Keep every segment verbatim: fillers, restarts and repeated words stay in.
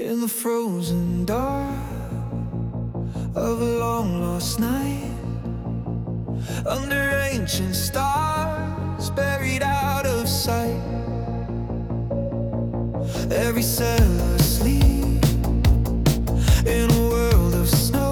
In the frozen dark of a long lost night, under ancient stars buried out of sight, every cell asleep in a world of snow.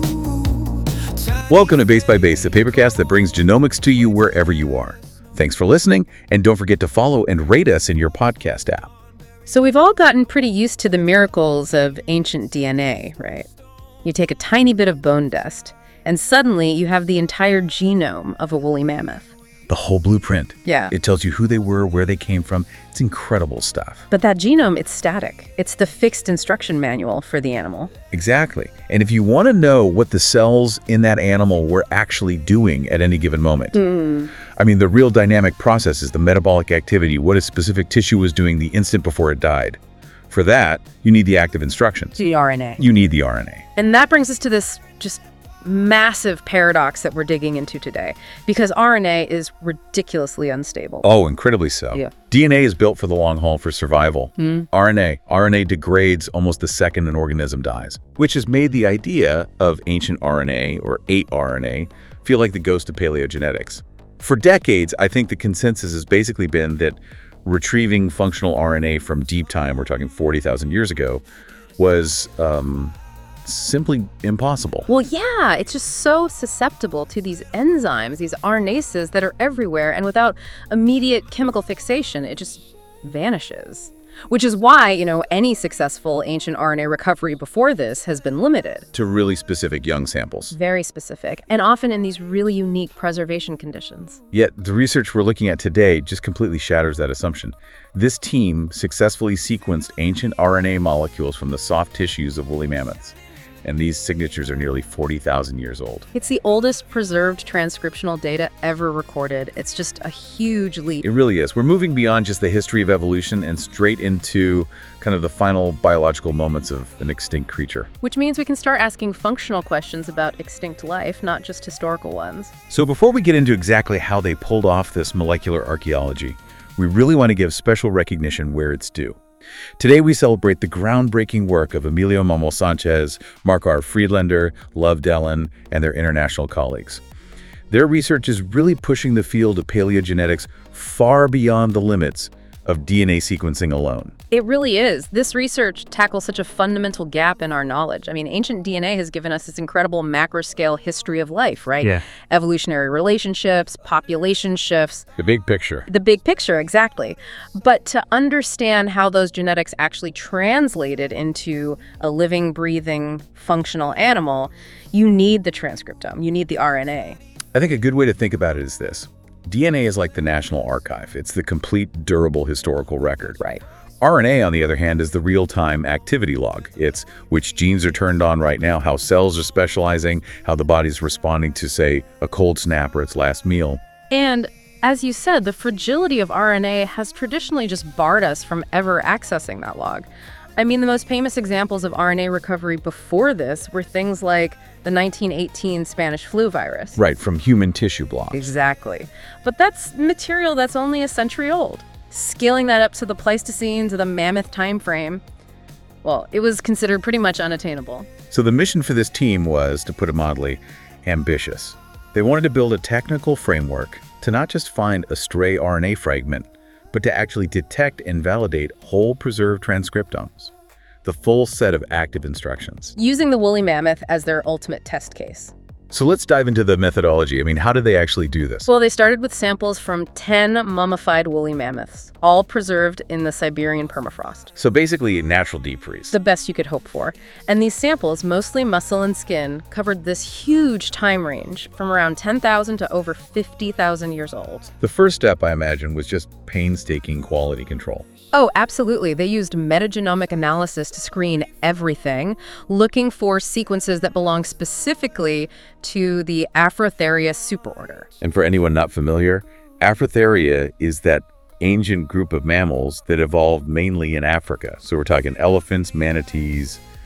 Time Welcome to Base by Base, the papercast that brings genomics to you wherever you are. Thanks for listening, and don't forget to follow and rate us in your podcast app. So we've all gotten pretty used to the miracles of ancient D N A, right? You take a tiny bit of bone dust, and suddenly you have the entire genome of a woolly mammoth. The whole blueprint. Yeah. It tells you who they were, where they came from. It's incredible stuff. But that genome, it's static. It's the fixed instruction manual for the animal. Exactly. And if you want to know what the cells in that animal were actually doing at any given moment, Mm. I mean, the real dynamic process is the metabolic activity, what a specific tissue was doing the instant before it died. For that, you need the active instructions. The R N A. You need the R N A. And that brings us to this just massive paradox that we're digging into today, because R N A is ridiculously unstable. Oh, incredibly so. Yeah. D N A is built for the long haul for survival. Mm. R N A. R N A degrades almost the second an organism dies, which has made the idea of ancient R N A or eight R N A feel like the ghost of paleogenetics. For decades, I think the consensus has basically been that retrieving functional R N A from deep time, we're talking forty thousand years ago, was um, simply impossible. Well, yeah, it's just so susceptible to these enzymes, these R N Ases that are everywhere, and without immediate chemical fixation, it just vanishes. Which is why, you know, any successful ancient R N A recovery before this has been limited. To really specific young samples. Very specific, and often in these really unique preservation conditions. Yet the research we're looking at today just completely shatters that assumption. This team successfully sequenced ancient R N A molecules from the soft tissues of woolly mammoths. And these signatures are nearly forty thousand years old. It's the oldest preserved transcriptional data ever recorded. It's just a huge leap. It really is. We're moving beyond just the history of evolution and straight into kind of the final biological moments of an extinct creature. Which means we can start asking functional questions about extinct life, not just historical ones. So before we get into exactly how they pulled off this molecular archaeology, we really want to give special recognition where it's due. Today we celebrate the groundbreaking work of Emilio Momo Sanchez, Mark R. Friedlander, Love Dellen, and their international colleagues. Their research is really pushing the field of paleogenetics far beyond the limits of D N A sequencing alone. It really is. This research tackles such a fundamental gap in our knowledge. I mean, ancient D N A has given us this incredible macro-scale history of life, right? Yeah. Evolutionary relationships, population shifts. The big picture. The big picture, exactly. But to understand how those genetics actually translated into a living, breathing, functional animal, you need the transcriptome. You need the R N A. I think a good way to think about it is this. D N A is like the National Archive. It's the complete, durable historical record. Right. R N A, on the other hand, is the real-time activity log. It's which genes are turned on right now, how cells are specializing, how the body's responding to, say, a cold snap or its last meal. And as you said, the fragility of R N A has traditionally just barred us from ever accessing that log. I mean, the most famous examples of R N A recovery before this were things like the nineteen eighteen Spanish flu virus. Right, from human tissue blocks. Exactly. But that's material that's only a century old. Scaling that up to the Pleistocene, to the mammoth time frame, well, it was considered pretty much unattainable. So the mission for this team was, to put it mildly, ambitious. They wanted to build a technical framework to not just find a stray R N A fragment, but to actually detect and validate whole preserved transcriptomes, the full set of active instructions. Using the woolly mammoth as their ultimate test case. So let's dive into the methodology. I mean, how did they actually do this? Well, they started with samples from ten mummified woolly mammoths, all preserved in the Siberian permafrost. So basically a natural deep freeze. The best you could hope for. And these samples, mostly muscle and skin, covered this huge time range from around ten thousand to over fifty thousand years old. The first step, I imagine, was just painstaking quality control. Oh, absolutely. They used metagenomic analysis to screen everything, looking for sequences that belong specifically to the Afrotheria superorder. And for anyone not familiar, Afrotheria is that ancient group of mammals that evolved mainly in Africa. So we're talking elephants, manatees,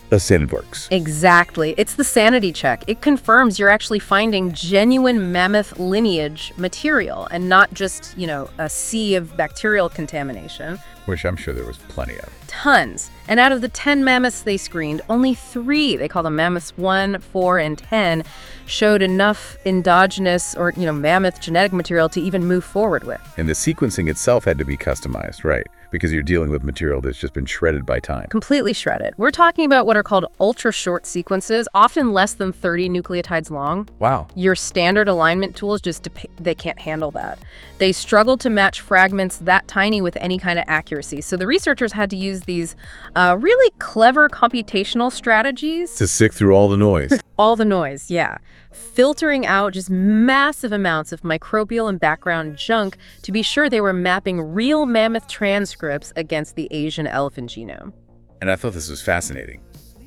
A sanity works. Exactly. It's the sanity check. It confirms you're actually finding genuine mammoth lineage material and not just, you know, a sea of bacterial contamination. Which I'm sure there was plenty of. Tons. And out of the ten mammoths they screened, only three, they call them mammoths one, four, and ten, showed enough endogenous or, you know, mammoth genetic material to even move forward with. And the sequencing itself had to be customized, right? Because you're dealing with material that's just been shredded by time. Completely shredded. We're talking about what are called ultra-short sequences, often less than thirty nucleotides long. Wow. Your standard alignment tools just, dep- they can't handle that. They struggle to match fragments that tiny with any kind of accuracy. So the researchers had to use these uh, really clever computational strategies. To sift through all the noise. All the noise, yeah. Filtering out just massive amounts of microbial and background junk to be sure they were mapping real mammoth transcripts against the Asian elephant genome. And I thought this was fascinating.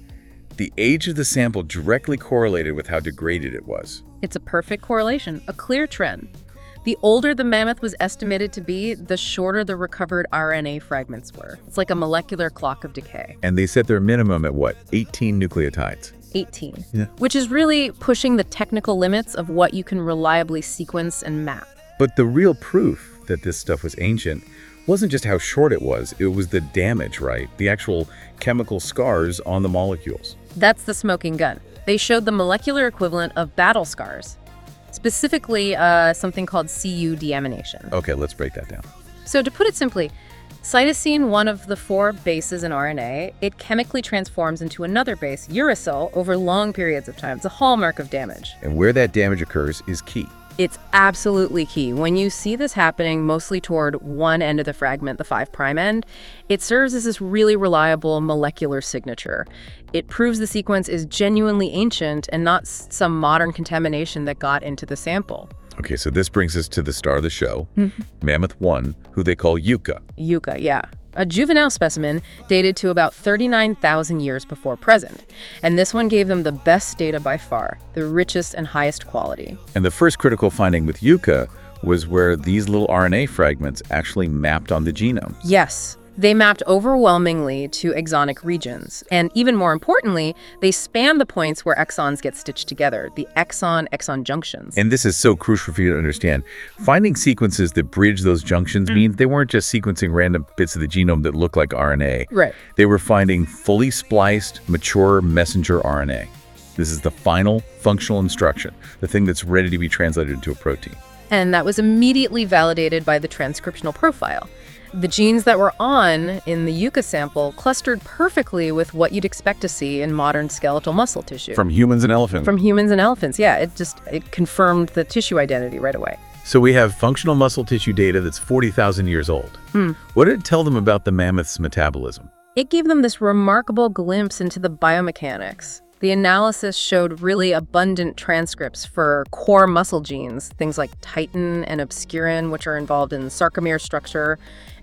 The age of the sample directly correlated with how degraded it was. It's a perfect correlation, a clear trend. The older the mammoth was estimated to be, the shorter the recovered R N A fragments were. It's like a molecular clock of decay. And they set their minimum at what? eighteen nucleotides. eighteen. Yeah. Which is really pushing the technical limits of what you can reliably sequence and map. But the real proof that this stuff was ancient wasn't just how short it was, it was the damage, right? The actual chemical scars on the molecules. That's the smoking gun. They showed the molecular equivalent of battle scars, specifically uh, something called C U deamination. Okay, let's break that down. So to put it simply, cytosine, one of the four bases in R N A, it chemically transforms into another base, uracil, over long periods of time. It's a hallmark of damage. And where that damage occurs is key. It's absolutely key. When you see this happening mostly toward one end of the fragment, the five prime end, it serves as this really reliable molecular signature. It proves the sequence is genuinely ancient and not some modern contamination that got into the sample. Okay, so this brings us to the star of the show, Mammoth one, who they call Yucca. Yucca, yeah. A juvenile specimen dated to about thirty-nine thousand years before present. And this one gave them the best data by far, the richest and highest quality. And the first critical finding with Yucca was where these little R N A fragments actually mapped on the genome. Yes. They mapped overwhelmingly to exonic regions. And even more importantly, they span the points where exons get stitched together, the exon-exon junctions. And this is so crucial for you to understand. Finding sequences that bridge those junctions mm. means they weren't just sequencing random bits of the genome that look like R N A. Right. They were finding fully spliced, mature messenger R N A. This is the final functional instruction, the thing that's ready to be translated into a protein. And that was immediately validated by the transcriptional profile. The genes that were on in the Yucca sample clustered perfectly with what you'd expect to see in modern skeletal muscle tissue. From humans and elephants. From humans and elephants, yeah. It just it confirmed the tissue identity right away. So we have functional muscle tissue data that's forty thousand years old. Hmm. What did it tell them about the mammoth's metabolism? It gave them this remarkable glimpse into the biomechanics. The analysis showed really abundant transcripts for core muscle genes, things like titin and obscurin, which are involved in sarcomere structure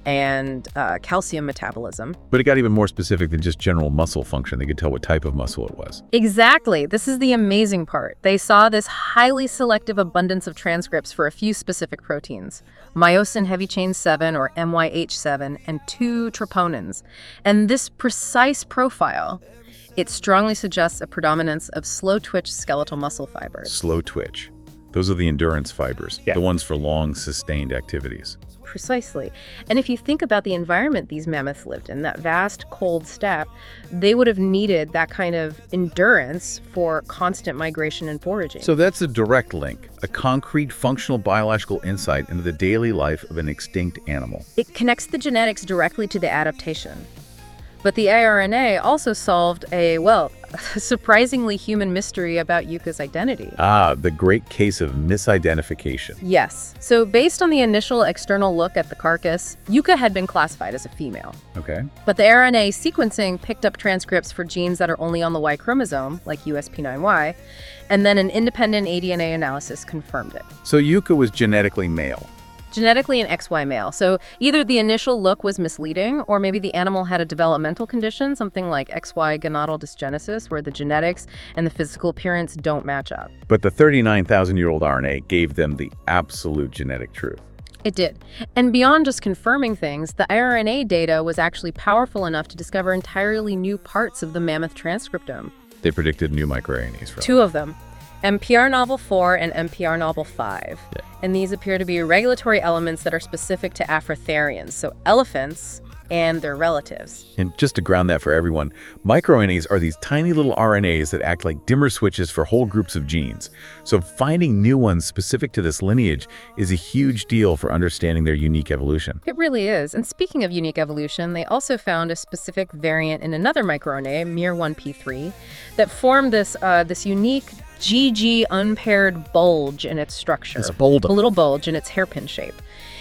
and uh, calcium metabolism. But it got even more specific than just general muscle function. They could tell what type of muscle it was. Exactly. This is the amazing part. They saw this highly selective abundance of transcripts for a few specific proteins, myosin heavy chain seven or M Y H seven, and two troponins. And this precise profile, it strongly suggests a predominance of slow-twitch skeletal muscle fibers. Slow twitch. Those are the endurance fibers, yeah. the ones for long, sustained activities. Precisely. And if you think about the environment these mammoths lived in, that vast, cold steppe, they would have needed that kind of endurance for constant migration and foraging. So that's a direct link, a concrete, functional biological insight into the daily life of an extinct animal. It connects the genetics directly to the adaptation. But the ARNA also solved a, well, surprisingly human mystery about Yucca's identity. Ah, the great case of misidentification. Yes. So based on the initial external look at the carcass, Yucca had been classified as a female. Okay. But the R N A sequencing picked up transcripts for genes that are only on the Y chromosome, like U S P nine Y, and then an independent A D N A analysis confirmed it. So Yucca was genetically male. Genetically an X Y male. So either the initial look was misleading, or maybe the animal had a developmental condition, something like X Y gonadal dysgenesis, where the genetics and the physical appearance don't match up. But the thirty-nine thousand year old R N A gave them the absolute genetic truth. It did. And beyond just confirming things, the R N A data was actually powerful enough to discover entirely new parts of the mammoth transcriptome. They predicted new microRNAs from it. Two of them, M P R novel four and M P R novel five. Yeah. And these appear to be regulatory elements that are specific to Afrotherians, so elephants and their relatives. And just to ground that for everyone, microRNAs are these tiny little R N As that act like dimmer switches for whole groups of genes. So finding new ones specific to this lineage is a huge deal for understanding their unique evolution. It really is. And speaking of unique evolution, they also found a specific variant in another microRNA, M I R one P three, that formed this uh, this unique G G unpaired bulge in its structure. It's a bulge. A little bulge in its hairpin shape.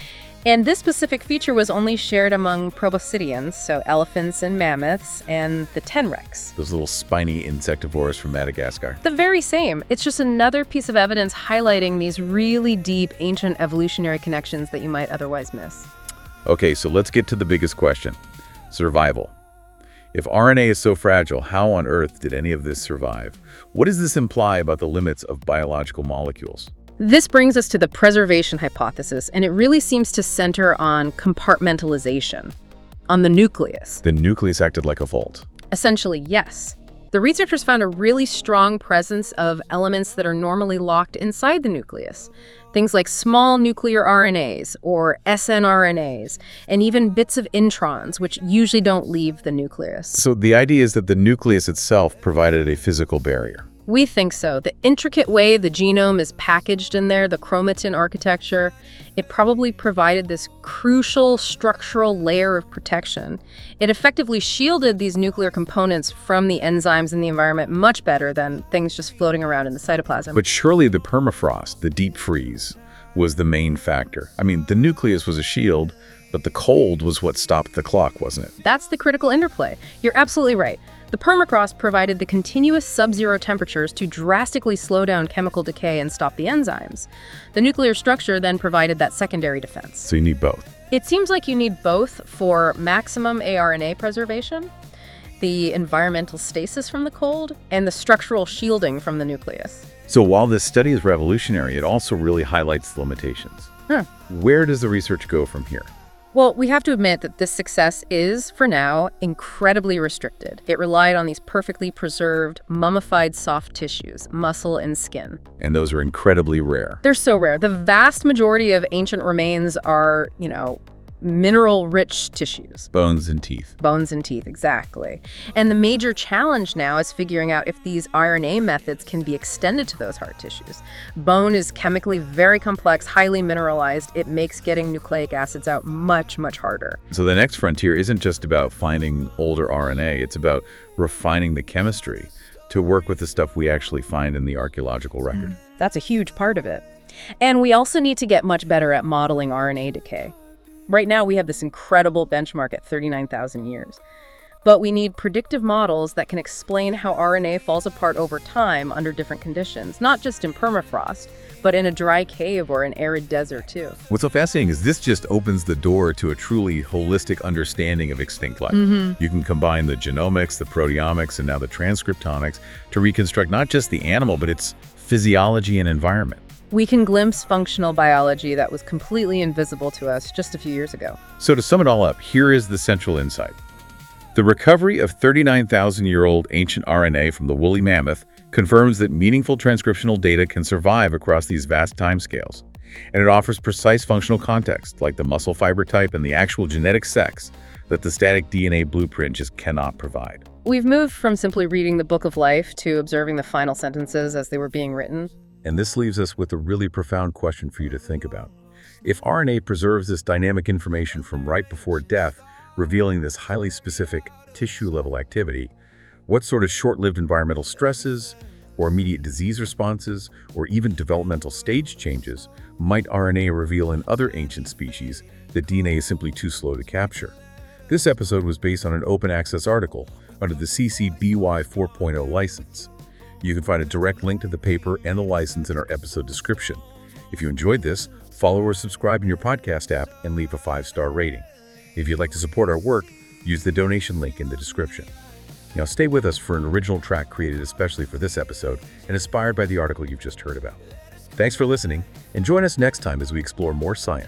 And this specific feature was only shared among proboscideans, so elephants and mammoths, and the tenrecs. Those little spiny insectivores from Madagascar. The very same. It's just another piece of evidence highlighting these really deep ancient evolutionary connections that you might otherwise miss. Okay, so let's get to the biggest question. Survival. If R N A is so fragile, how on earth did any of this survive? What does this imply about the limits of biological molecules? This brings us to the preservation hypothesis, and it really seems to center on compartmentalization, on the nucleus. The nucleus acted like a vault. Essentially, yes. The researchers found a really strong presence of elements that are normally locked inside the nucleus. Things like small nuclear R N As or snRNAs, and even bits of introns, which usually don't leave the nucleus. So the idea is that the nucleus itself provided a physical barrier. We think so. The intricate way the genome is packaged in there, the chromatin architecture, it probably provided this crucial structural layer of protection. It effectively shielded these nuclear components from the enzymes in the environment much better than things just floating around in the cytoplasm. But surely the permafrost, the deep freeze, was the main factor. I mean, the nucleus was a shield, but the cold was what stopped the clock, wasn't it? That's the critical interplay. You're absolutely right. The permafrost provided the continuous sub-zero temperatures to drastically slow down chemical decay and stop the enzymes. The nuclear structure then provided that secondary defense. So you need both. It seems like you need both for maximum A R N A preservation, the environmental stasis from the cold, and the structural shielding from the nucleus. So while this study is revolutionary, it also really highlights the limitations. Huh. Where does the research go from here? Well, we have to admit that this success is, for now, incredibly restricted. It relied on these perfectly preserved, mummified soft tissues, muscle and skin. And those are incredibly rare. They're so rare. The vast majority of ancient remains are, you know, mineral-rich tissues. Bones and teeth. Bones and teeth, exactly. And the major challenge now is figuring out if these R N A methods can be extended to those hard tissues. Bone is chemically very complex, highly mineralized. It makes getting nucleic acids out much, much harder. So the next frontier isn't just about finding older R N A, it's about refining the chemistry to work with the stuff we actually find in the archaeological record. That's a huge part of it. And we also need to get much better at modeling R N A decay. Right now, we have this incredible benchmark at thirty-nine thousand years. But we need predictive models that can explain how R N A falls apart over time under different conditions, not just in permafrost, but in a dry cave or an arid desert, too. What's so fascinating is this just opens the door to a truly holistic understanding of extinct life. Mm-hmm. You can combine the genomics, the proteomics, and now the transcriptomics to reconstruct not just the animal, but its physiology and environment. We can glimpse functional biology that was completely invisible to us just a few years ago. So to sum it all up, here is the central insight. The recovery of thirty-nine thousand year old ancient R N A from the woolly mammoth confirms that meaningful transcriptional data can survive across these vast timescales. And it offers precise functional context, like the muscle fiber type and the actual genetic sex, that the static D N A blueprint just cannot provide. We've moved from simply reading the book of life to observing the final sentences as they were being written. And this leaves us with a really profound question for you to think about. If R N A preserves this dynamic information from right before death, revealing this highly specific tissue-level activity, what sort of short-lived environmental stresses, or immediate disease responses, or even developmental stage changes might R N A reveal in other ancient species that D N A is simply too slow to capture? This episode was based on an open-access article under the C C B Y four point oh license. You can find a direct link to the paper and the license in our episode description. If you enjoyed this, follow or subscribe in your podcast app and leave a five-star rating. If you'd like to support our work, use the donation link in the description. Now stay with us for an original track created especially for this episode and inspired by the article you've just heard about. Thanks for listening, and join us next time as we explore more science,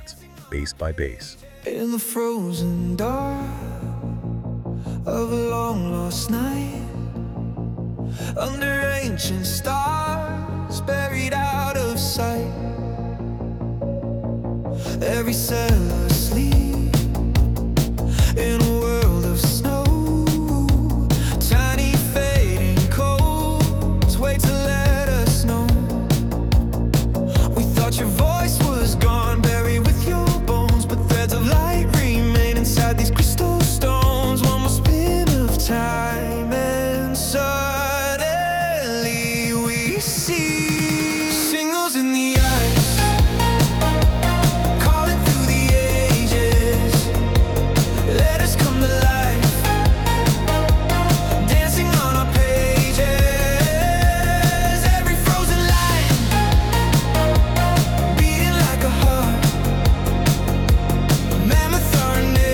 base by base. In the frozen dark of a long lost night, under ancient stars buried out of sight, every cell asleep in a world of snow. Tiny fading coals wait to let us know. We thought your voice was gone, buried with your bones, but threads of light remain inside these crystal stones. One more spin of time and suddenly we see signals in the ice, calling through the ages. Let us come to life, dancing on our pages. Every frozen line beating like a heart. Mammoth R N A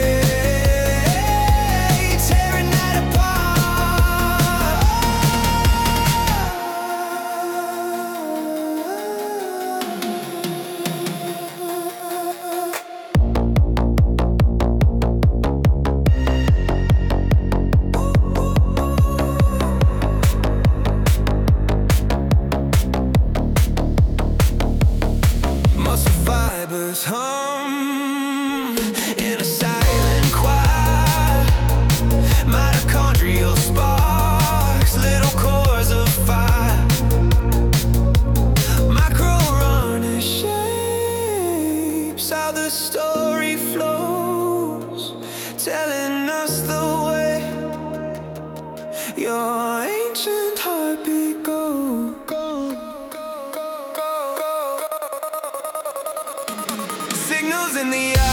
tearing that muscle fibers hum in a silent choir. Mitochondrial sparks, little cores of fire. Micro-runner shapes how the story flows, telling us the way your ancient heartbeat go, go, go, go, go. Signals in the